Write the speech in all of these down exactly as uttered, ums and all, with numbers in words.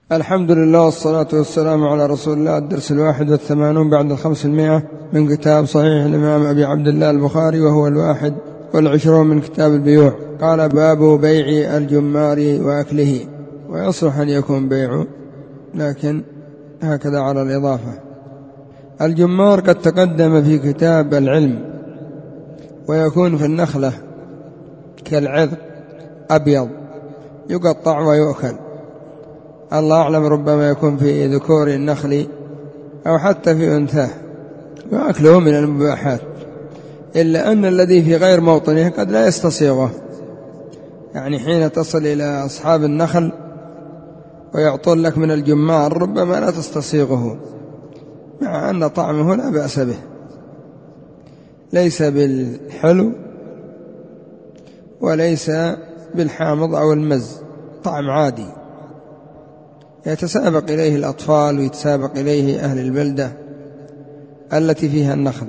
الحمد لله والصلاة والسلام على رسول الله. الدرس الواحد والثمانون بعد الخمسمائة من كتاب صحيح الإمام أبي عبد الله البخاري، وهو الواحد والعشرون من كتاب البيوع. قال: باب بيع الجمار وأكله. ويصلح أن يكون بيع، لكن هكذا على الإضافة. الجمار قد تقدم في كتاب العلم، ويكون في النخلة كالعذق أبيض يقطع ويؤكل. الله أعلم، ربما يكون في ذكور النخل أو حتى في أنثاه، وأكله من المباحات، إلا أن الذي في غير موطنه قد لا يستصيغه. يعني حين تصل إلى أصحاب النخل ويعطون لك من الجمار ربما لا تستصيغه، مع أن طعمه لا بأس به، ليس بالحلو وليس بالحامض أو المز، طعم عادي يتسابق إليه الأطفال ويتسابق إليه أهل البلدة التي فيها النخل.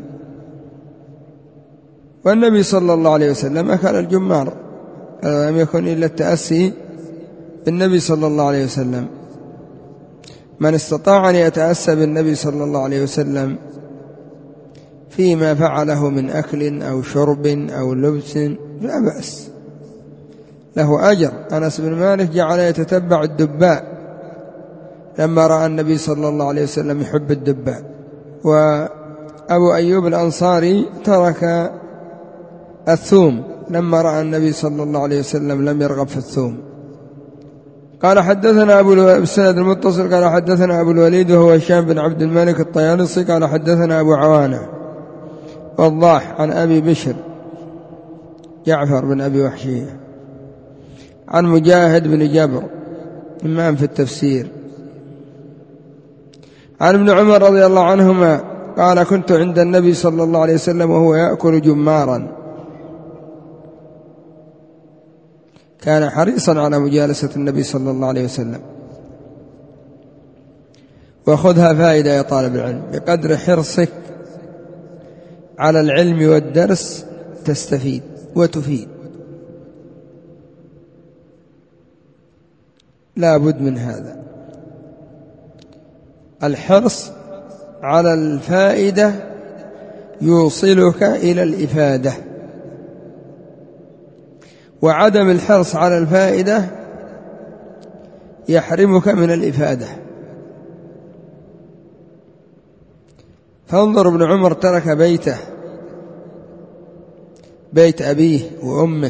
والنبي صلى الله عليه وسلم أكل الجمار، لم يكن إلا التأسي بالنبي صلى الله عليه وسلم. من استطاع أن يتأسى بالنبي صلى الله عليه وسلم فيما فعله من أكل أو شرب أو لبس لا بأس، له أجر. أنس بن مالك جعل يتتبع الدباء لما رأى النبي صلى الله عليه وسلم يحب الدباء. وأبو أيوب الأنصاري ترك الثوم لما رأى النبي صلى الله عليه وسلم لم يرغب في الثوم. قال: حدثنا أبو السند المتصل قال: حدثنا أبو الوليد وهو هشام بن عبد الملك الطيالسي قال: حدثنا أبو عوانة والضاح عن أبي بشر جعفر بن أبي وحشية عن مجاهد بن جبر إمام في التفسير عن ابن عمر رضي الله عنهما قال: كنت عند النبي صلى الله عليه وسلم وهو يأكل جمارا، كان حريصا على مجالسة النبي صلى الله عليه وسلم. وخذها فائدة يا طالب العلم، بقدر حرصك على العلم والدرس تستفيد وتفيد، لا بد من هذا. الحرص على الفائدة يوصلك إلى الإفادة، وعدم الحرص على الفائدة يحرمك من الإفادة. فانظر، ابن عمر ترك بيته، بيت أبيه وأمه،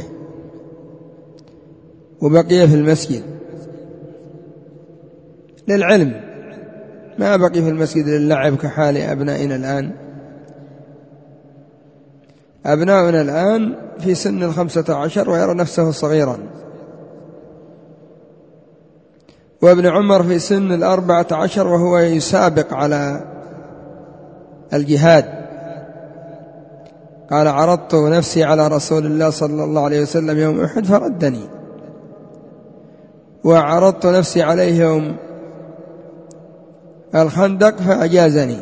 وبقي في المسجد للعلم، ما بقي في المسجد للعب كحال أبنائنا الآن. أبناؤنا الآن في سن الخمسة عشر ويرى نفسه صغيرا، وابن عمر في سن الأربعة عشر وهو يسابق على الجهاد. قال: عرضت نفسي على رسول الله صلى الله عليه وسلم يوم أحد فردني، وعرضت نفسي عليه يوم الخندق فأجازني.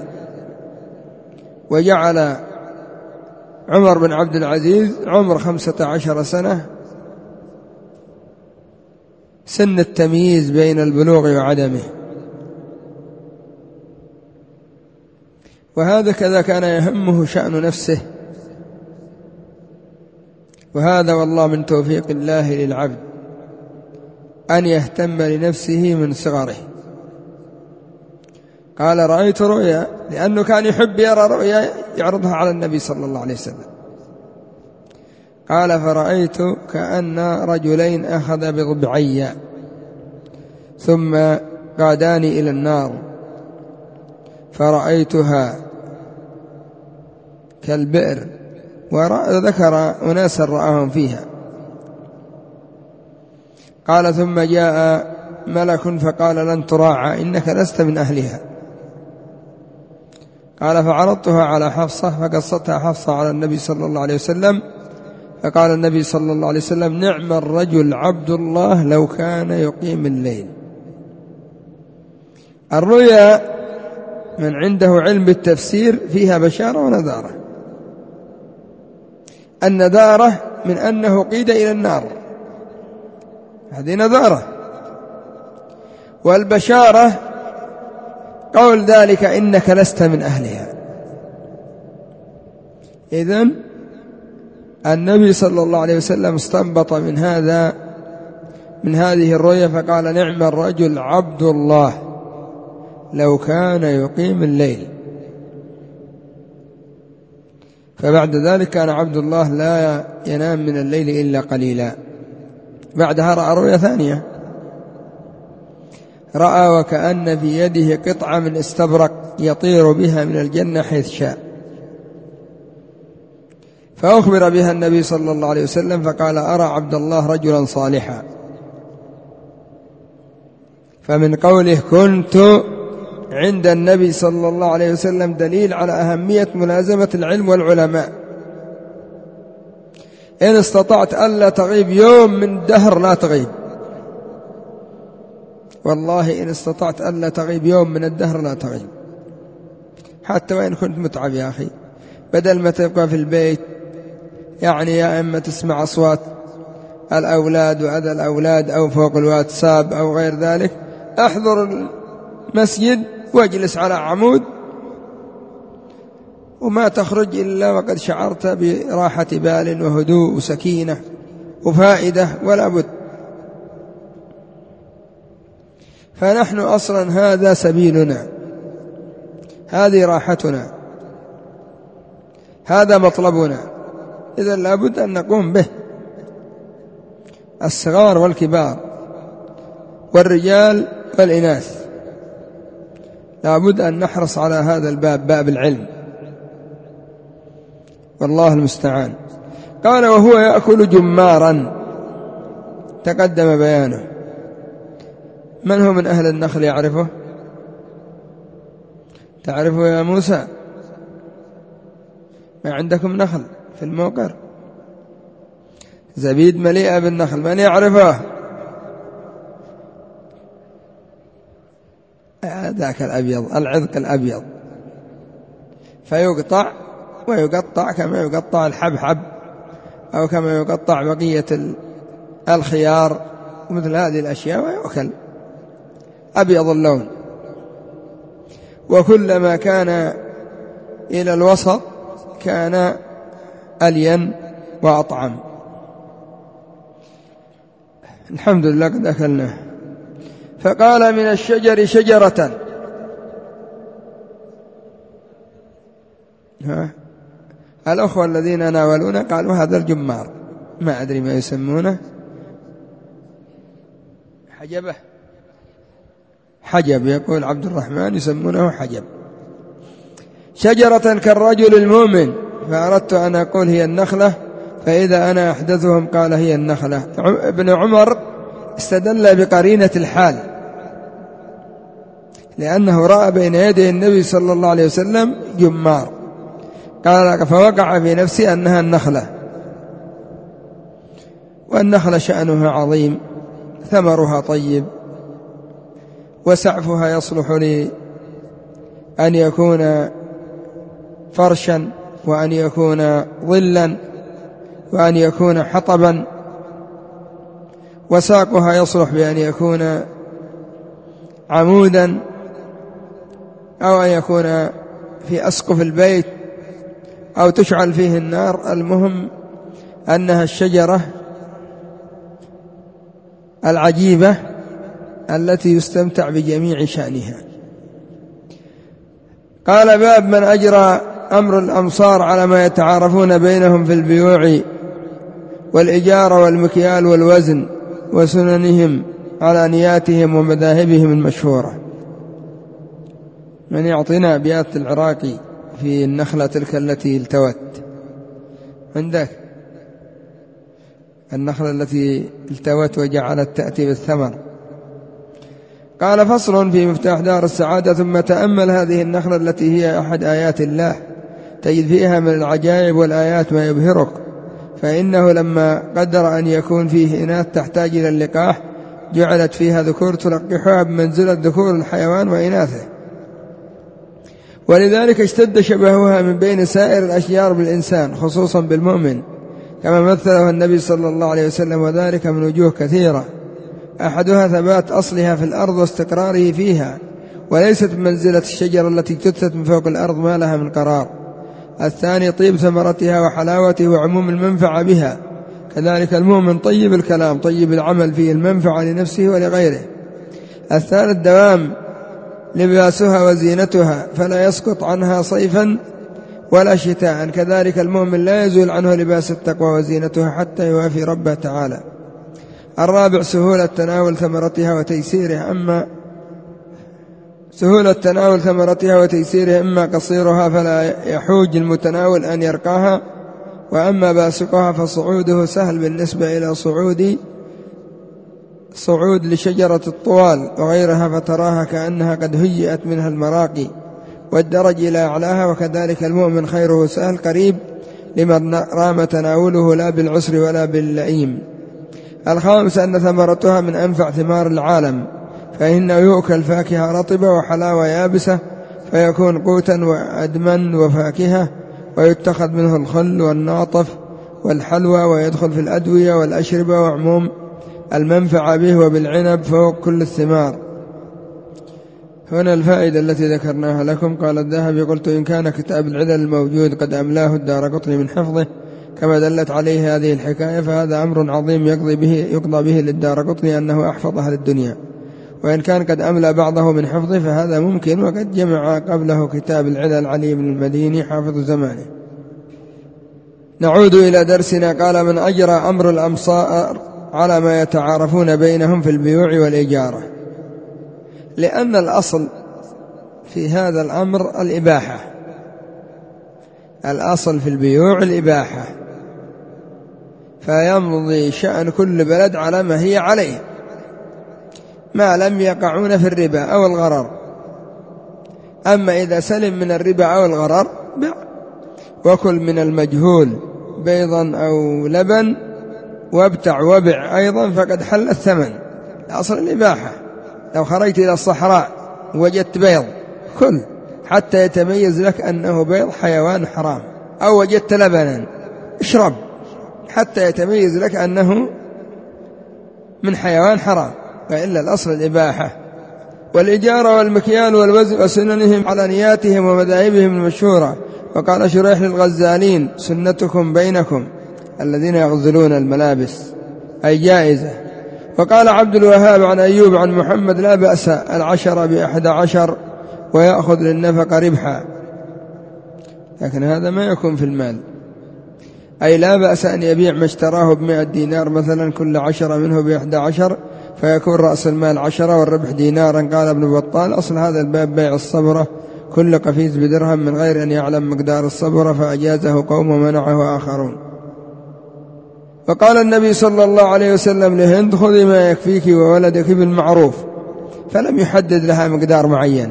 وجعل عمر بن عبد العزيز عمر خمسة عشر سنة سن التمييز بين البلوغ وعدمه، وهذا كذا كان يهمه شأن نفسه. وهذا والله من توفيق الله للعبد أن يهتم لنفسه من صغره. قال: رأيت رؤيا، لأنه كان يحب يرى رؤيا يعرضها على النبي صلى الله عليه وسلم. قال: فرأيت كأن رجلين أخذ بضبعي ثم قاداني إلى النار، فرأيتها كالبئر، وذكر أناسا رآهم فيها. قال: ثم جاء ملك فقال: لن تراعى، إنك لست من أهلها. قال: فعرضتها على حفصة فقصتها حفصة على النبي صلى الله عليه وسلم، فقال النبي صلى الله عليه وسلم: نعم الرجل عبد الله لو كان يقيم الليل. الرؤيا من عنده علم بالتفسير فيها بشارة ونذارة. النذارة من أنه قيد إلى النار، هذه نذارة. والبشارة قول ذلك إنك لست من أهلها. إذن النبي صلى الله عليه وسلم استنبط من هذا من هذه الرؤيا فقال: نعم الرجل عبد الله لو كان يقيم الليل. فبعد ذلك كان عبد الله لا ينام من الليل إلا قليلا. بعدها رأى رؤيا ثانية، رأى وكأن في يده قطعة من استبرق يطير بها من الجنة حيث شاء، فأخبر بها النبي صلى الله عليه وسلم فقال: أرى عبد الله رجلا صالحا. فمن قوله كنت عند النبي صلى الله عليه وسلم دليل على أهمية ملازمة العلم والعلماء. إن استطعت ألا تغيب يوم من الدهر لا تغيب، والله إن استطعت ألا تغيب يوم من الدهر لا تغيب، حتى وإن كنت متعب يا أخي، بدل ما تبقى في البيت يعني يا إما تسمع أصوات الأولاد وأذى الأولاد أو فوق الواتساب أو غير ذلك، احضر المسجد واجلس على عمود وما تخرج إلا وقد شعرت براحة بال وهدوء وسكينة وفائدة ولا بد. فنحن أصلا هذا سبيلنا، هذه راحتنا، هذا مطلبنا، إذن لابد أن نقوم به، الصغار والكبار والرجال والإناث، لابد أن نحرص على هذا الباب، باب العلم، والله المستعان. قال: وهو يأكل جمارا، تقدم بيانه. من هو من أهل النخل يعرفه؟ تعرفه يا موسى؟ ما عندكم نخل في الموقر؟ زبيد مليئة بالنخل، من يعرفه؟ ذاك الأبيض، العذق الأبيض، فيقطع ويقطع كما يقطع الحبحب أو كما يقطع بقية الخيار ومثل هذه الأشياء ويؤكل، أبيض اللون. وكلما كان إلى الوسط كان ألين وأطعم. الحمد لله قد أكلناه. فقال: من الشجر شجرة. ها الأخوة الذين ناولونا قالوا هذا الجمار، ما أدري ما يسمونه، حجبه، حجب، يقول عبد الرحمن يسمونه حجب. شجرة كالرجل المؤمن، فأردت أن أقول هي النخلة، فإذا أنا أحدثهم قال هي النخلة. ابن عمر استدل بقرينة الحال، لأنه رأى بين يدي النبي صلى الله عليه وسلم جمار، قال فوقع في نفسي أنها النخلة. والنخلة شأنها عظيم، ثمرها طيب، وسعفها يصلح لأن يكون فرشا، وأن يكون ظلا، وأن يكون حطبا، وساقها يصلح بأن يكون عمودا، أو أن يكون في أسقف البيت أو تشعل فيه النار. المهم أنها الشجرة العجيبة التي يستمتع بجميع شأنها. قال: باب من أجرى أمر الأمصار على ما يتعارفون بينهم في البيوع والإجارة والمكيال والوزن وسننهم على نياتهم ومذاهبهم المشهورة. من يعطينا أبيات العراقي في النخلة تلك التي التوت عندك، النخلة التي التوت وجعلت تأتي بالثمر. قال: فصل في مفتاح دار السعادة. ثم تأمل هذه النخلة التي هي أحد آيات الله، تجد فيها من العجائب والآيات ما يبهرك، فإنه لما قدر أن يكون فيه إناث تحتاج إلى اللقاح جعلت فيها ذكور تلقحها بمنزلة ذكور الحيوان وإناثه، ولذلك اشتد شبهها من بين سائر الأشجار بالإنسان، خصوصا بالمؤمن، كما مثله النبي صلى الله عليه وسلم، وذلك من وجوه كثيرة. أحدها ثبات أصلها في الأرض واستقراره فيها، وليست بمنزلة الشجرة التي تثبت من فوق الأرض ما لها من قرار. الثاني طيب ثمرتها وحلاوته وعموم المنفعة بها، كذلك المؤمن طيب الكلام طيب العمل فيه المنفعة لنفسه ولغيره. الثالث دوام لباسها وزينتها فلا يسقط عنها صيفا ولا شتاء، كذلك المؤمن لا يزول عنه لباس التقوى وزينتها حتى يوافي ربه تعالى. الرابع سهولة تناول ثمرتها وتيسيرها، أما سهولة تناول ثمرتها وتيسيرها إما قصيرها فلا يحوج المتناول أن يرقاها، وأما باسقها فصعوده سهل بالنسبة إلى صعود صعود لشجرة الطوال وغيرها، فتراها كأنها قد هيئت منها المراقي والدرج إلى أعلاها. وكذلك المؤمن خيره سهل قريب لمن رام تناوله لا بالعسر ولا باللئيم. الخامس أن ثمرتها من أنفع ثمار العالم، فإنه يؤكل فاكهة رطبة وحلاوة يابسة فيكون قوتا وأدما وفاكهة، ويتخذ منه الخل والناطف والحلوى، ويدخل في الأدوية والأشربة وعموم المنفعة به، وبالعنب فوق كل الثمار. هنا الفائدة التي ذكرناها لكم. قال الذهبي: قلت إن كان كتاب العلل الموجود قد أملاه الدارقطني من حفظه كما دلت عليه هذه الحكاية، فهذا أمر عظيم يقضي به, يقضى به للدارقطني أنه أحفظ أهل الدنيا. وإن كان قد أملى بعضه من حفظه فهذا ممكن، وقد جمع قبله كتاب العلل علي بن المديني حافظ زمانه. نعود إلى درسنا. قال: من أجرى أمر الأمصار على ما يتعارفون بينهم في البيوع والإجارة، لأن الأصل في هذا الأمر الإباحة. الأصل في البيوع الإباحة، فيمضي شأن كل بلد على ما هي عليه ما لم يقعون في الربا أو الغرر. أما إذا سلم من الربا أو الغرر بع، وكل من المجهول بيضا أو لبن وابتع وبع أيضا فقد حل الثمن. الأصل الإباحة. لو خرجت إلى الصحراء وجدت بيض كل حتى يتميز لك أنه بيض حيوان حرام، أو وجدت لبنا اشرب حتى يتميز لك أنه من حيوان حرام، فإلا الأصل الإباحة. والإجارة والمكيال والوزن وسننهم على نياتهم ومذاهبهم المشهورة. وقال شريح للغزالين: سنتكم بينكم الذين يغزلون الملابس، أي جائزة. وقال عبد الوهاب عن أيوب عن محمد: لا بأس العشر بأحد عشر ويأخذ للنفق ربحا، لكن هذا ما يكون في المال، أي لا بأس أن يبيع ما اشتراه بمئة دينار مثلا كل عشرة منه بإحدى عشر فيكون رأس المال عشرة والربح دينارا. قال ابن بطال: أصل هذا الباب بيع الصبرة كل قفيز بدرهم من غير أن يعلم مقدار الصبرة، فأجازه قوم ومنعه آخرون. وقال النبي صلى الله عليه وسلم لهند: خذي ما يكفيك وولدك بالمعروف، فلم يحدد لها مقدار معين.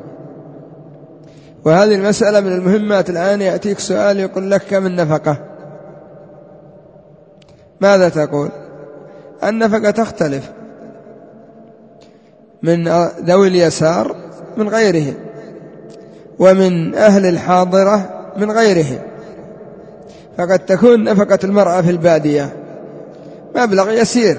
وهذه المسألة من المهمات. الآن يأتيك سؤال يقول لك: كم النفقة؟ ماذا تقول؟ النفقة تختلف من ذوي اليسار من غيرهم، ومن أهل الحاضرة من غيرهم. فقد تكون نفقة المرأة في البادية مبلغ يسير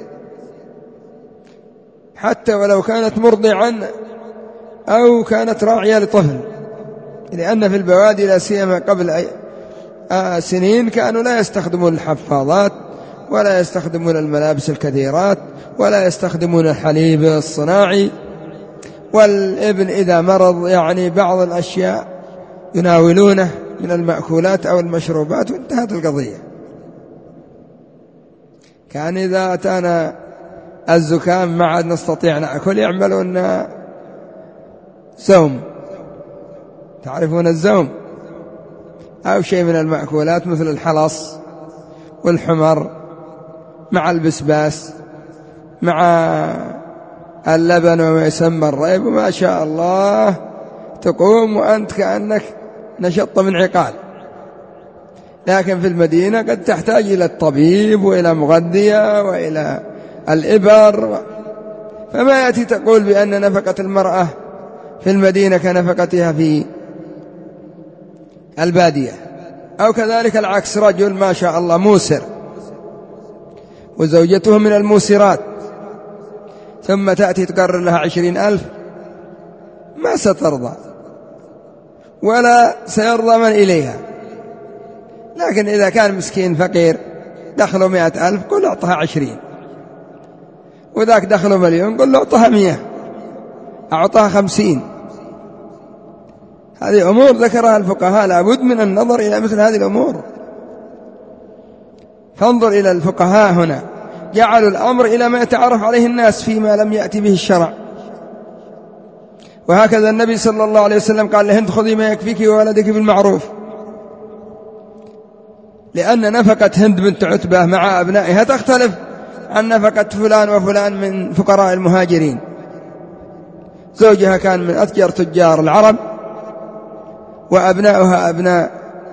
حتى ولو كانت مرضعا أو كانت راعية لطفل، لأن في البوادي لا سيما قبل سنين كانوا لا يستخدمون الحفاضات ولا يستخدمون الملابس الكثيرات ولا يستخدمون الحليب الصناعي، والابن إذا مرض يعني بعض الأشياء يناولونه من المأكولات أو المشروبات وانتهت القضية. كان إذا أتانا الزكام ما عاد نستطيع نأكل يعملون زوم، تعرفون الزوم، أو شيء من المأكولات مثل الحلص والحمر مع البسباس مع اللبن وما يسمى الريب، وما شاء الله تقوم وأنت كأنك نشط من عقال. لكن في المدينة قد تحتاج إلى الطبيب وإلى مغذية وإلى الإبر، فما يأتي تقول بأن نفقة المرأة في المدينة كنفقتها في البادية. أو كذلك العكس، رجل ما شاء الله موسر وزوجته من الموسرات ثم تأتي تقرر لها عشرين ألف ما سترضى ولا سيرضى من إليها. لكن إذا كان مسكين فقير دخله مئة ألف قل أعطها عشرين، وذاك دخله مليون قل له أعطها مئة، أعطها خمسين. هذه أمور ذكرها الفقهاء لابد من النظر إلى مثل هذه الأمور. فانظر إلى الفقهاء هنا جعلوا الأمر إلى ما يتعرف عليه الناس فيما لم يأتي به الشرع. وهكذا النبي صلى الله عليه وسلم قال لهند خذي ما يكفيك وولدك بالمعروف، لأن نفقة هند بنت عتبة مع أبنائها تختلف عن نفقة فلان وفلان من فقراء المهاجرين. زوجها كان من أتجر تجار العرب وأبنائها أبناء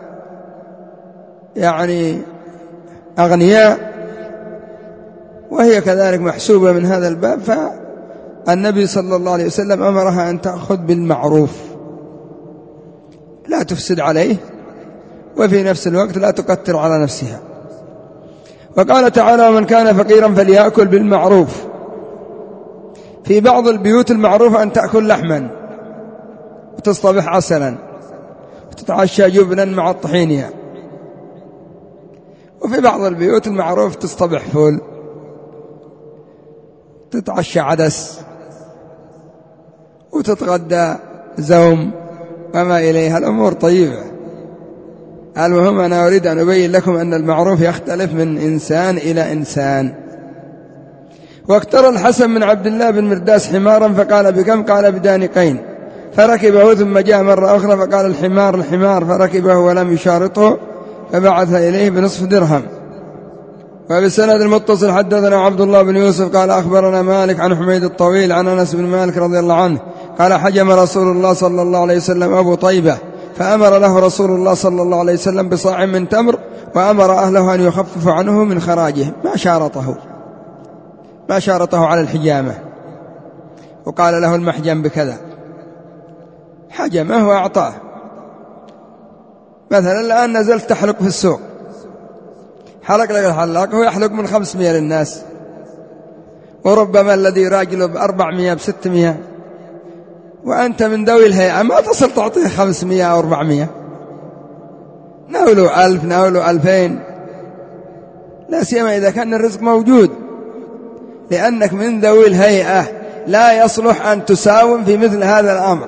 يعني أغنياء، وهي كذلك محسوبة من هذا الباب. فالنبي صلى الله عليه وسلم أمرها أن تأخذ بالمعروف لا تفسد عليه، وفي نفس الوقت لا تقتر على نفسها. وقال تعالى ومن كان فقيرا فليأكل بالمعروف. في بعض البيوت المعروف أن تأكل لحما وتصطبح عسلا وتتعشى جبنا مع الطحينية، وفي بعض البيوت المعروف تصطبح فول تتعشى عدس وتتغدى زوم وما إليها. الأمور طيبة. المهم أنا أريد أن أبين لكم أن المعروف يختلف من إنسان إلى إنسان. واقترى الحسن من عبد الله بن مرداس حمارا فقال بكم؟ قال بدانقين، فركبه ثم جاء مرة أخرى فقال الحمار الحمار، فركبه ولم يشارطه فبعث إليه بنصف درهم. وبالسند المتصل حدثنا عبد الله بن يوسف قال أخبرنا مالك عن حميد الطويل عن أنس بن مالك رضي الله عنه قال حجم رسول الله صلى الله عليه وسلم أبو طيبة فأمر له رسول الله صلى الله عليه وسلم بصاع من تمر، وأمر أهله أن يخففوا عنه من خراجه. ما شارطه ما شارطه على الحجامة، وقال له المحجم بكذا، حجمه وأعطاه. مثلا الآن نزلت تحلق في السوق، حلق لك الحلاق هو يحلق من خمسمائة للناس، وربما الذي يراجله بأربعمائة بستمائة، وأنت من ذوي الهيئة ما تصل تعطيه خمسمائة أو أربعمائة، ناوله ألف ناوله ألفين، لا سيما إذا كان الرزق موجود، لأنك من ذوي الهيئة لا يصلح أن تساوم في مثل هذا الأمر.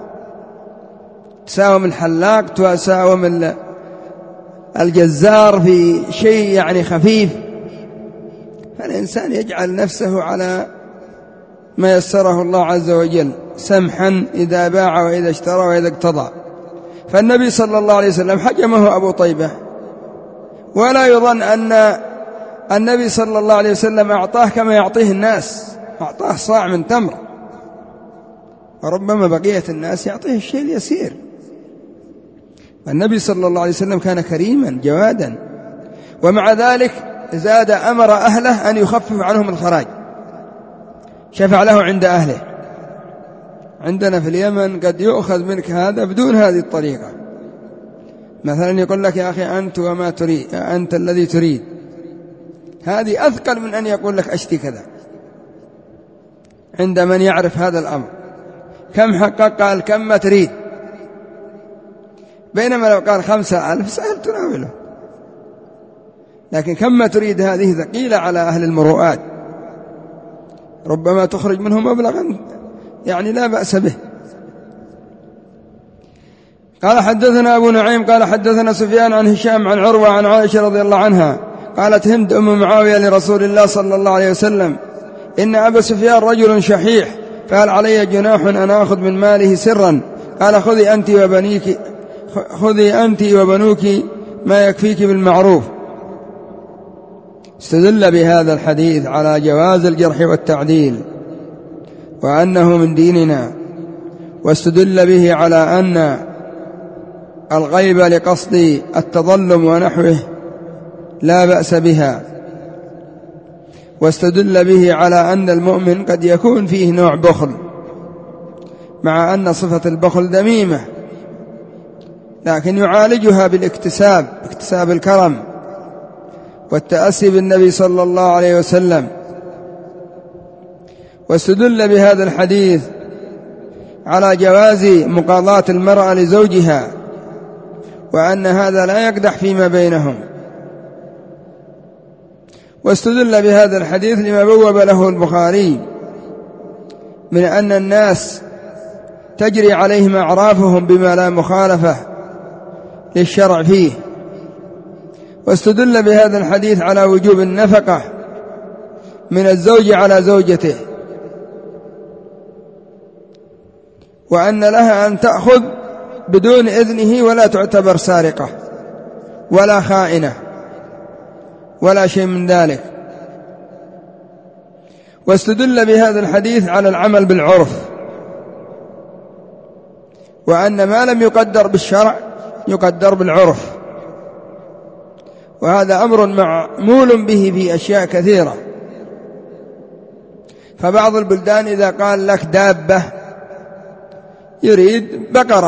تساوم الحلاق تساوم الجزار في شيء يعني خفيف. فالإنسان يجعل نفسه على ما يسره الله عز وجل، سمحا إذا باع وإذا اشترى وإذا اقتضى. فالنبي صلى الله عليه وسلم حجمه أبو طيبة، ولا يظن أن النبي صلى الله عليه وسلم أعطاه كما يعطيه الناس، أعطاه صاع من تمر، وربما بقية الناس يعطيه الشيء اليسير. النبي صلى الله عليه وسلم كان كريما جوادا، ومع ذلك زاد أمر أهله أن يخفف عنهم الخراج، شفع له عند أهله. عندنا في اليمن قد يؤخذ منك هذا بدون هذه الطريقة، مثلا يقول لك يا أخي أنت وما تريد، أنت الذي تريد، هذه أثقل من أن يقول لك أشتي كذا. عند من يعرف هذا الأمر كم حقق قال كم ما تريد، بينما لو قال خمسة ألف سهل تناوله، لكن كم ما تريد هذه ثقيلة على أهل المروءات، ربما تخرج منه مبلغا يعني لا بأس به. قال حدثنا أبو نعيم قال حدثنا سفيان عن هشام عن عروة عن عائشة رضي الله عنها قالت هند أم معاوية لرسول الله صلى الله عليه وسلم إن أبا سفيان رجل شحيح، فهل علي جناح أن أخذ من ماله سرا؟ قال خذي أنت وبنيك خذي أنت وبنوك ما يكفيك بالمعروف. استدل بهذا الحديث على جواز الجرح والتعديل وأنه من ديننا، واستدل به على أن الغيبة لقصد التظلم ونحوه لا بأس بها، واستدل به على أن المؤمن قد يكون فيه نوع بخل، مع أن صفة البخل ذميمة، لكن يعالجها بالاكتساب، اكتساب الكرم والتأسي بالنبي صلى الله عليه وسلم. واستدل بهذا الحديث على جواز مقاضاة المرأة لزوجها، وأن هذا لا يقدح فيما بينهم. واستدل بهذا الحديث لما بوب له البخاري من أن الناس تجري عليهم أعرافهم بما لا مخالفة للشرع فيه. واستدل بهذا الحديث على وجوب النفقة من الزوج على زوجته، وأن لها أن تأخذ بدون إذنه ولا تعتبر سارقة ولا خائنة ولا شيء من ذلك. واستدل بهذا الحديث على العمل بالعرف، وأن ما لم يقدر بالشرع يقدر بالعرف، وهذا أمر معمول به في أشياء كثيرة. فبعض البلدان إذا قال لك دابة يريد بقرة،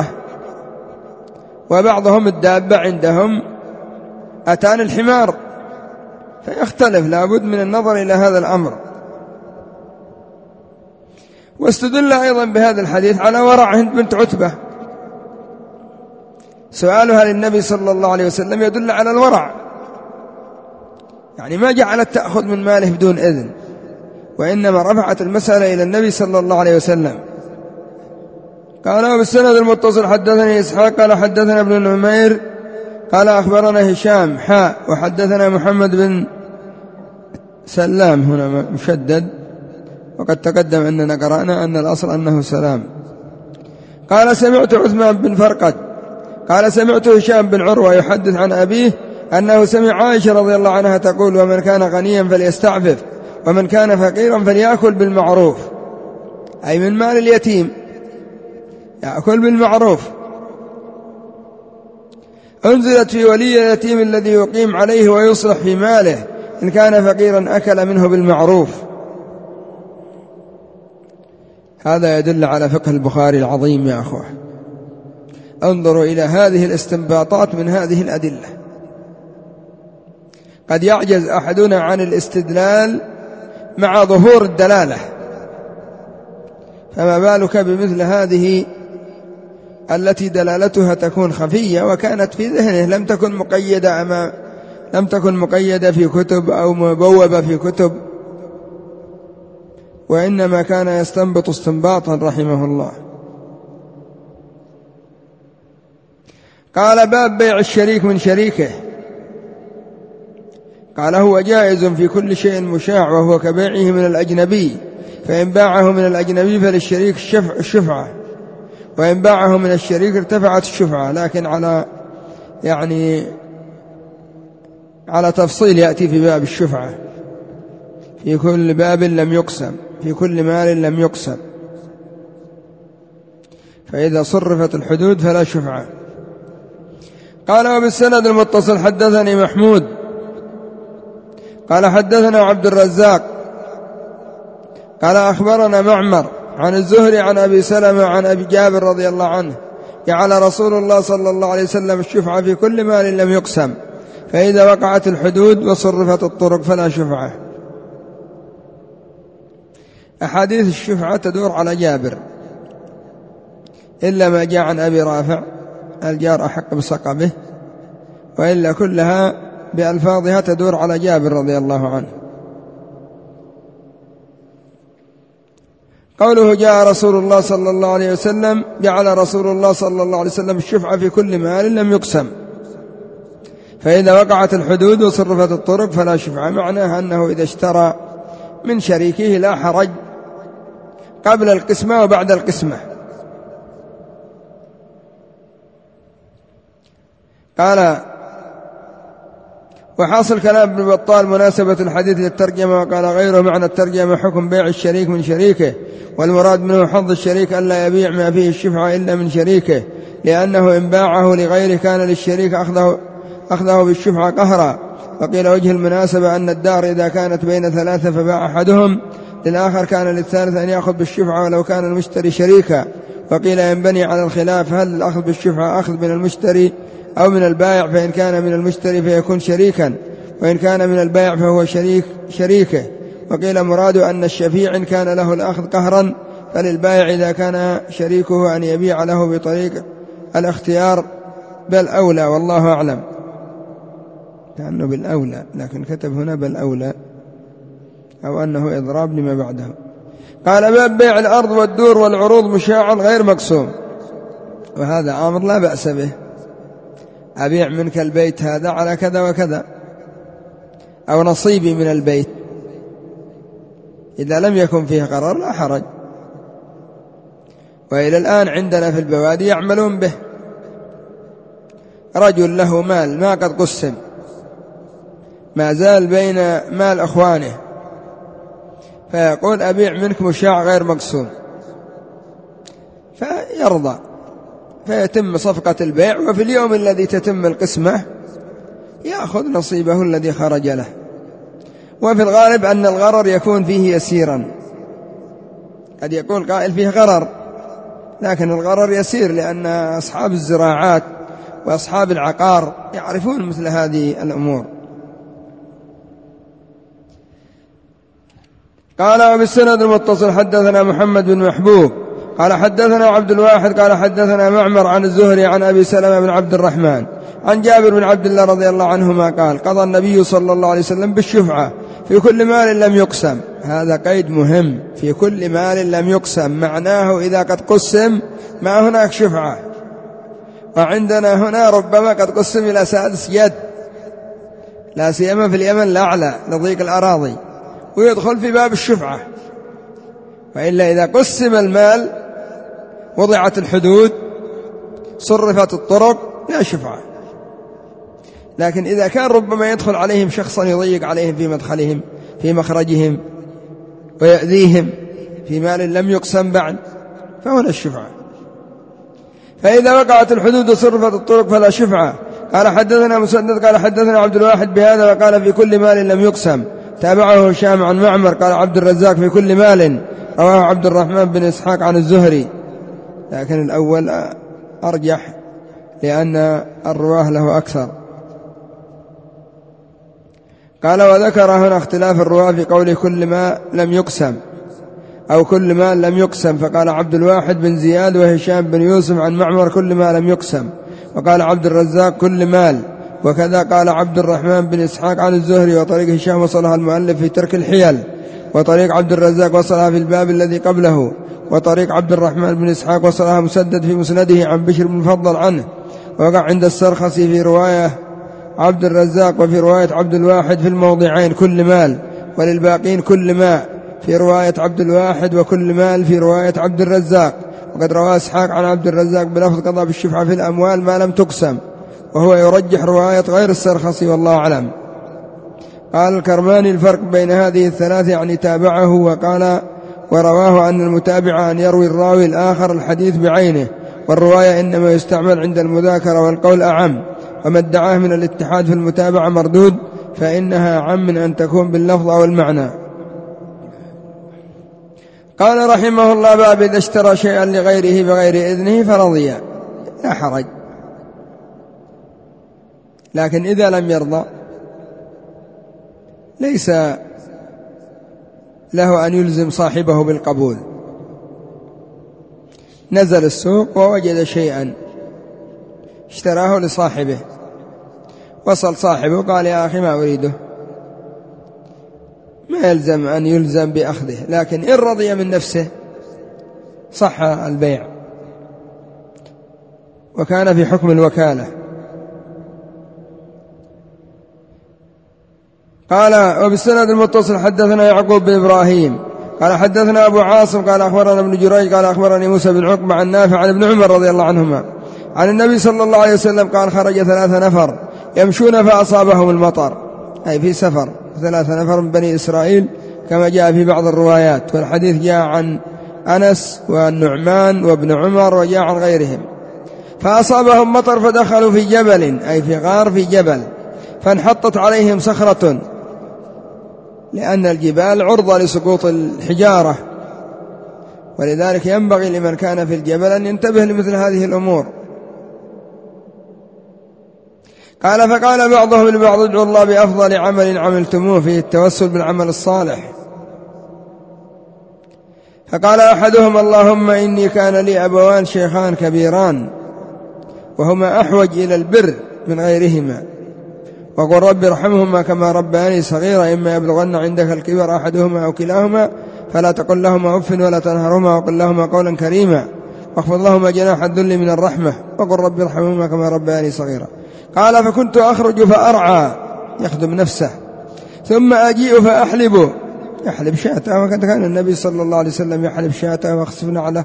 وبعضهم الدابة عندهم أتان الحمار، فيختلف، لابد من النظر إلى هذا الأمر. واستدل أيضا بهذا الحديث على ورع هند بنت عتبة، سؤالها للنبي صلى الله عليه وسلم يدل على الورع، يعني ما جعلت تأخذ من ماله بدون إذن، وإنما رفعت المسألة إلى النبي صلى الله عليه وسلم. قال وبالسند المتصل حدثني إسحاق قال حدثنا ابن نمير قال أخبرنا هشام حاء وحدثنا محمد بن سلام، هنا مشدد، وقد تقدم أننا قرأنا أن الأصل أنه سلام. قال سمعت عثمان بن فرقد قال سمعت هشام بن عروة يحدث عن أبيه أنه سمع عائشة رضي الله عنها تقول ومن كان غنيا فليستعفف ومن كان فقيرا فليأكل بالمعروف، أي من مال اليتيم يأكل بالمعروف. أنزلت في ولي اليتيم الذي يقيم عليه ويصلح في ماله، إن كان فقيرا أكل منه بالمعروف. هذا يدل على فقه البخاري العظيم يا أخوة. انظروا إلى هذه الاستنباطات من هذه الأدلة. قد يعجز أحدنا عن الاستدلال مع ظهور الدلالة، فما بالك بمثل هذه التي دلالتها تكون خفية وكانت في ذهنه، لم تكن مقيدة أمام لم تكن مقيدة في كتب أو مبوبة في كتب، وإنما كان يستنبط استنباطا رحمه الله. قال باب بيع الشريك من شريكه. قال هو جائز في كل شيء مشاع، وهو كبيعه من الأجنبي، فإن باعه من الأجنبي فللشريك الشفعة، وإن باعه من الشريك ارتفعت الشفعة، لكن على يعني على تفصيل يأتي في باب الشفعة، في كل باب لم يقسم، في كل مال لم يقسم، فإذا صرفت الحدود فلا شفعة. قال وبالسند المتصل حدثني محمود قال حدثنا عبد الرزاق قال أخبرنا معمر عن الزهري عن أبي سلمة عن أبي جابر رضي الله عنه جعل رسول الله صلى الله عليه وسلم الشفعة في كل مال لم يقسم، فإذا وقعت الحدود وصرفت الطرق فلا شفعة. أحاديث الشفعة تدور على جابر، إلا ما جاء عن أبي رافع الجار أحق بصقبه، وإلا كلها بألفاظها تدور على جابر رضي الله عنه. قوله جاء رسول الله صلى الله عليه وسلم، جعل رسول الله صلى الله عليه وسلم الشفعة في كل مال لم يقسم، فإذا وقعت الحدود وصرفت الطرق فلا شفعة. معناها أنه إذا اشترى من شريكه لا حرج قبل القسمة وبعد القسمة. قال وحاصل كلام ابن بطال مناسبة الحديث للترجمة، وقال غيره معنى الترجمة حكم بيع الشريك من شريكه، والمراد منه حظ الشريك ألا يبيع ما فيه الشفعة إلا من شريكه، لأنه إن باعه لغيره كان للشريك أخذه, أخذه بالشفعة قهرا. وقيل وجه المناسبة أن الدار إذا كانت بين ثلاثة فباع أحدهم للآخر كان للثالث أن يأخذ بالشفعة ولو كان المشتري شريكا. وقيل ينبني على الخلاف هل الأخذ بالشفعة أخذ من المشتري أو من البائع، فإن كان من المشتري فيكون شريكا، وإن كان من البائع فهو شريك شريكه. وقيل مراد أن الشفيع إن كان له الأخذ قهرا فللبائع إذا كان شريكه أن يبيع له بطريق الاختيار بل أولى، والله أعلم. كأنه بالأولى، لكن كتب هنا بل أولى، أو أنه إضراب لما بعده. قال: باب بيع الأرض والدور والعروض مشاعا غير مقسوم، وهذا أمر لا بأس به. أبيع منك البيت هذا على كذا وكذا، أو نصيبي من البيت، إذا لم يكن فيه قرار لا حرج. وإلى الآن عندنا في البوادي يعملون به. رجل له مال ما قد قسم، ما زال بين مال أخوانه، فيقول: أبيع منك مشاع غير مقسوم، فيرضى، فيتم صفقة البيع، وفي اليوم الذي تتم القسمة يأخذ نصيبه الذي خرج له. وفي الغالب أن الغرر يكون فيه يسيرا، قد يقول قائل فيه غرر، لكن الغرر يسير، لأن أصحاب الزراعات وأصحاب العقار يعرفون مثل هذه الأمور. قال: وبالسند المتصل حدثنا محمد بن محبوب قال حدثنا عبد الواحد قال حدثنا معمر عن الزهري عن أبي سلمة بن عبد الرحمن عن جابر بن عبد الله رضي الله عنهما قال: قضى النبي صلى الله عليه وسلم بالشفعة في كل مال لم يقسم. هذا قيد مهم، في كل مال لم يقسم، معناه إذا قد قسم ما هناك شفعة. وعندنا هنا ربما قد قسم إلى سادس يد، لا سيما في اليمن الأعلى لضيق الأراضي، ويدخل في باب الشفعة. وإلا إذا قسم المال وضعت الحدود صرفت الطرق لا شفعة. لكن إذا كان ربما يدخل عليهم شخصا يضيق عليهم في مدخلهم في مخرجهم ويأذيهم في مال لم يقسم بعد، فهنا الشفعة. فإذا وقعت الحدود وصرفت الطرق فلا شفعة. قال حدثنا مسدد قال حدثنا عبد الواحد بهذا وقال: في كل مال لم يقسم. تابعه هشام عن معمر قال عبد الرزاق: في كل مال. رواه عبد الرحمن بن إسحاق عن الزهري، لكن الأول أرجح لأن الرواه له أكثر. قال: وذكر هنا اختلاف الرواه في قوله كل ما لم يقسم أو كل ما لم يقسم، فقال عبد الواحد بن زياد وهشام بن يوسف عن معمر كل ما لم يقسم، وقال عبد الرزاق كل مال، وكذا قال عبد الرحمن بن إسحاق عن الزهري. وطريق هشام وصلها المؤلف في ترك الحيل، وطريق عبد الرزاق وصلها في الباب الذي قبله، وطريق عبد الرحمن بن إسحاق وصلها مسدد في مسنده عن بشر بن فضل عنه، وقع عند السرخسي في رواية عبد الرزاق، وفي رواية عبد الواحد في الموضعين كل مال، وللباقين كل ماء في رواية عبد الواحد، وكل مال في رواية عبد الرزاق. وقد روى إسحاق عن عبد الرزاق بلفظ قضى بالشفعة في الأموال ما لم تقسم، وهو يرجح رواية غير السرخسي والله أعلم. قال الكرماني: الفرق بين هذه الثلاث يعني تابعه، وقال: ورواه أن المتابع أن يروي الراوي الآخر الحديث بعينه، والرواية إنما يستعمل عند المذاكرة، والقول أعم، وما ادعاه من الاتحاد في المتابعة مردود، فإنها أعم من أن تكون باللفظ أو المعنى. قال رحمه الله: باب إذا اشترى شيئا لغيره بغير إذنه فرضي، لا حرج، لكن إذا لم يرضى ليس له أن يلزم صاحبه بالقبول. نزل السوق ووجد شيئا اشتراه لصاحبه، وصل صاحبه قال: يا أخي ما أريده، ما يلزم أن يلزم بأخذه، لكن إن رضي من نفسه صح البيع، وكان في حكم الوكالة. قال: وبالسند المتصل حدثنا يعقوب بن إبراهيم قال حدثنا أبو عاصم قال أخبرنا ابن جريج قال أخبرني موسى بن عقبة عن نافع عن ابن عمر رضي الله عنهما عن النبي صلى الله عليه وسلم قال: خرج ثلاثة نفر يمشون فأصابهم المطر، أي في سفر، ثلاثة نفر من بني إسرائيل كما جاء في بعض الروايات، والحديث جاء عن أنس والنعمان وابن عمر وجاء عن غيرهم. فأصابهم مطر فدخلوا في جبل، أي في غار في جبل، فانحطت عليهم صخرة، لأن الجبال عرضة لسقوط الحجارة، ولذلك ينبغي لمن كان في الجبل أن ينتبه لمثل هذه الأمور. قال: فقال بعضهم لبعض: ادعوا الله بأفضل عمل عملتموه، فيه التوسل بالعمل الصالح، فقال أحدهم: اللهم إني كان لي أبوان شيخان كبيران وهما أحوج إلى البر من غيرهما، وقل رب ارحمهما كما ربياني صغيرا، إما يبلغن عندك الكبر أحدهما أو كلاهما فلا تقل لهما أف ولا تنهرهما وقل لهما قولا كريما، واخفض لهما جناح الذل من الرحمة، وقل رب ارحمهما كما ربياني صغيرا. قال: فكنت أخرج فأرعى، يخدم نفسه، ثم أجيء فأحلب، يحلب شاته، وقد كان النبي صلى الله عليه وسلم يحلب شاته ويخسف نعله.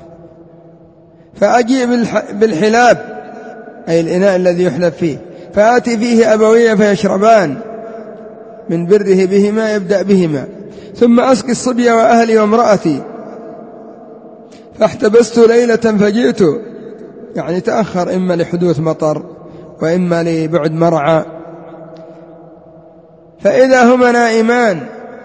فأجيء بالحلاب أي الإناء الذي يحلب فيه، فآتي فيه أبوي فيشربان من بره بهما، يبدأ بهما، ثم أسقي الصبي وأهلي وامرأتي. فاحتبست ليلة فجئت، يعني تأخر، إما لحدوث مطر وإما لبعد مرعى، فإذا هما نائمان.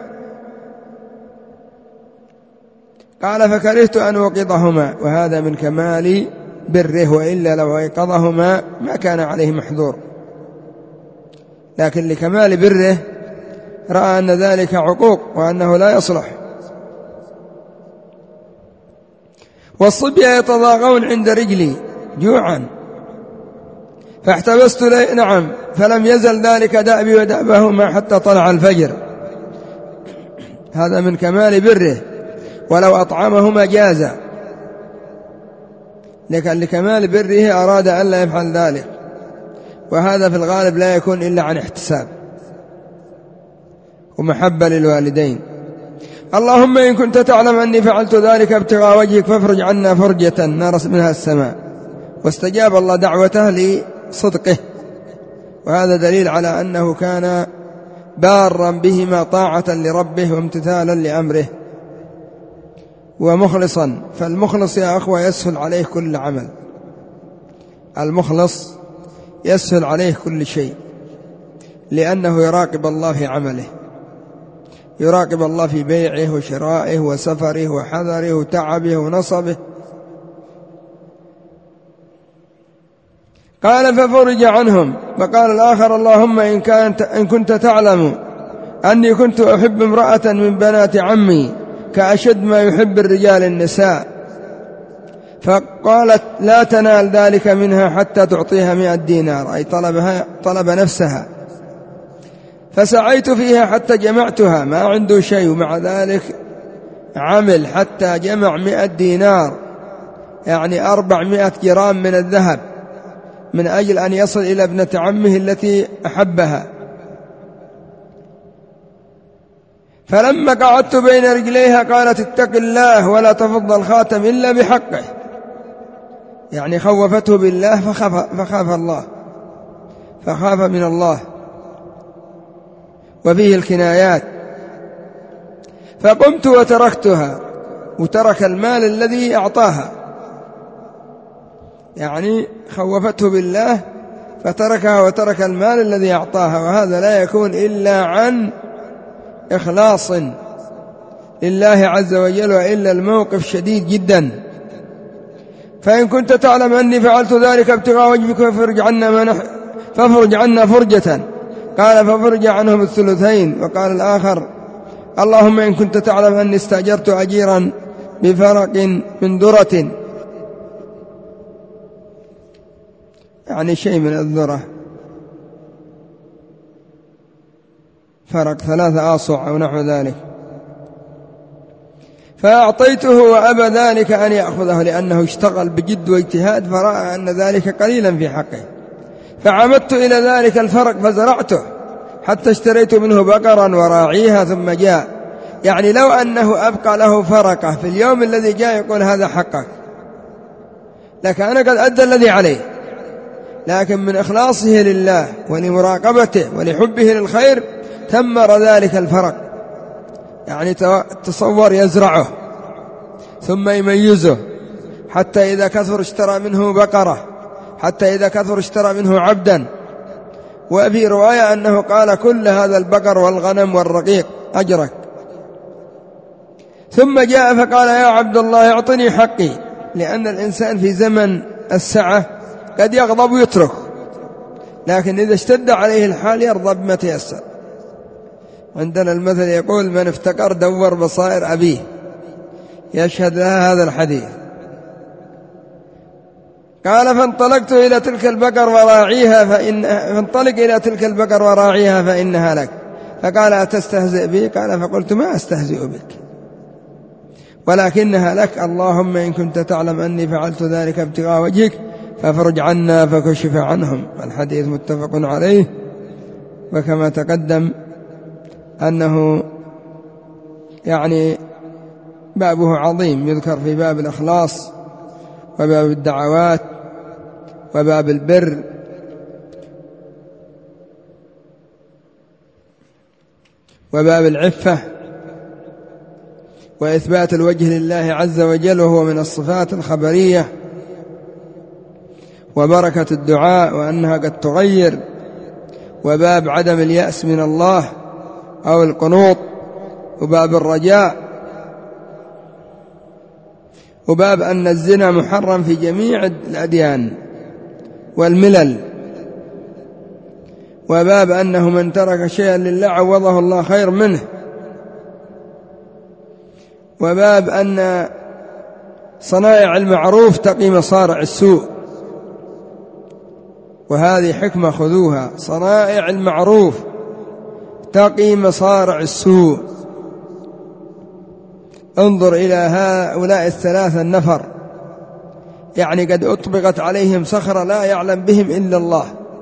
قال: فكرهت أن أوقظهما، وهذا من كمال بره، وإلا لو أيقظهما ما كان عليه محذور، لكن لكمال بره رأى أن ذلك عقوق وأنه لا يصلح. والصبية يتضاغون عند رجلي جوعا فاحتبست لي، نعم، فلم يزل ذلك دأبي ودأبهما حتى طلع الفجر، هذا من كمال بره، ولو أطعمهما جاز، لكن لكمال بره أراد أن لا يفعل ذلك، وهذا في الغالب لا يكون إلا عن احتساب ومحبة للوالدين. اللهم إن كنت تعلم أني فعلت ذلك ابتغاء وجهك فافرج عنا فرجة نرس منها السماء. واستجاب الله دعوته لصدقه، وهذا دليل على أنه كان بارا بهما طاعة لربه وامتثالا لأمره ومخلصا. فالمخلص يا أخوة يسهل عليه كل عمل، المخلص يسهل عليه كل شيء، لأنه يراقب الله في عمله، يراقب الله في بيعه وشرائه وسفره وحذره وتعبه ونصبه. قال: ففرج عنهم. فقال الآخر: اللهم إن, كانت إن كنت تعلم أني كنت أحب امرأة من بنات عمي كأشد ما يحب الرجال النساء، فقالت: لا تنال ذلك منها حتى تعطيها مئة دينار، أي طلبها طلب نفسها. فسعيت فيها حتى جمعتها، ما عنده شيء، ومع ذلك عمل حتى جمع مئة دينار، يعني أربعمائة جرام من الذهب، من أجل أن يصل إلى ابنة عمه التي أحبها. فلما قعدت بين رجليها قالت: اتق الله ولا تفض الخاتم إلا بحقه، يعني خوفته بالله فخاف, فخاف الله فخاف من الله، وفيه الكنايات. فقمت وتركتها، وترك المال الذي أعطاها، يعني خوفته بالله فتركها وترك المال الذي أعطاها، وهذا لا يكون إلا عن إخلاص لله عز وجل، وإلا الموقف شديد جدا. فإن كنت تعلم أني فعلت ذلك ابتغاء وجهك فافرج عنا, ما نح... فافرج عنا فرجة. قال: ففرج عنهم الثلثين. وقال الآخر: اللهم إن كنت تعلم أني استأجرت أجيرا بفرق من درة، يعني شيء من الذرة، فرق ثلاثة آصع أو نحو ذلك، فأعطيته وأبى ذلك أن يأخذه، لأنه اشتغل بجد واجتهاد فرأى أن ذلك قليلا في حقه. فعمدت إلى ذلك الفرق فزرعته حتى اشتريت منه بقرا وراعيها ثم جاء، يعني لو أنه أبقى له فرقة في اليوم الذي جاء يقول هذا حقك، لكان قد أدى الذي عليه، لكن من إخلاصه لله ولمراقبته ولحبه للخير ثمر ذلك الفرق. يعني تصور يزرعه ثم يميزه حتى إذا كثر اشترى منه بقرة، حتى إذا كثر اشترى منه عبدا. وفي رواية أنه قال: كل هذا البقر والغنم والرقيق أجرك. ثم جاء فقال: يا عبد الله اعطني حقي، لأن الإنسان في زمن السعة قد يغضب ويترك، لكن إذا اشتد عليه الحال يرضى بما تيسر. عندنا المثل يقول: من افتقر دور بصائر أبيه، يشهد لها هذا الحديث. قال فانطلقت إلى تلك البقر وراعيها فإن فانطلق إلى تلك البقر وراعيها فإنها لك. فقال أتستهزئ بي؟ قال فقلت ما أستهزئ بك ولكنها لك، اللهم إن كنت تعلم أني فعلت ذلك ابتغاء وجهك فافرج عنا فكشف عنهم. الحديث متفق عليه، وكما تقدم أنه يعني بابه عظيم، يذكر في باب الإخلاص وباب الدعوات وباب البر وباب العفة وإثبات الوجه لله عز وجل، وهو من الصفات الخبرية، وبركة الدعاء وأنها قد تغير، وباب عدم اليأس من الله أو القنوط، وباب الرجاء، وباب أن الزنا محرم في جميع الأديان والملل، وباب أنه من ترك شيئا لله عوضه الله خير منه، وباب أن صنائع المعروف تقي مصارع السوء. وهذه حكمة خذوها، صنائع المعروف تقي مصارع السوء. انظر إلى هؤلاء الثلاثة النفر، يعني قد أطبقت عليهم صخرة لا يعلم بهم إلا الله،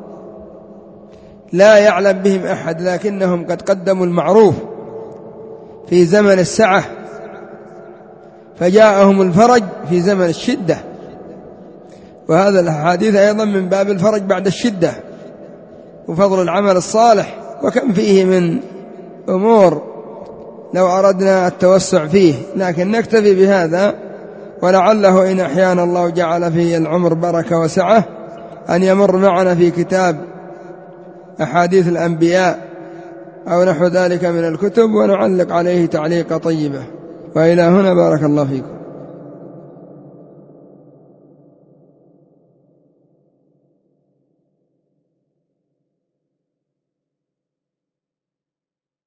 لا يعلم بهم أحد، لكنهم قد قدموا المعروف في زمن السعة فجاءهم الفرج في زمن الشدة. وهذا الحديث أيضا من باب الفرج بعد الشدة وفضل العمل الصالح، وكم فيه من أمور لو أردنا التوسع فيه، لكن نكتفي بهذا، ولعله إن أحيانا الله جعل في العمر بركة وسعة أن يمر معنا في كتاب أحاديث الأنبياء أو نحو ذلك من الكتب ونعلق عليه تعليق طيبة. وإلى هنا بارك الله فيكم.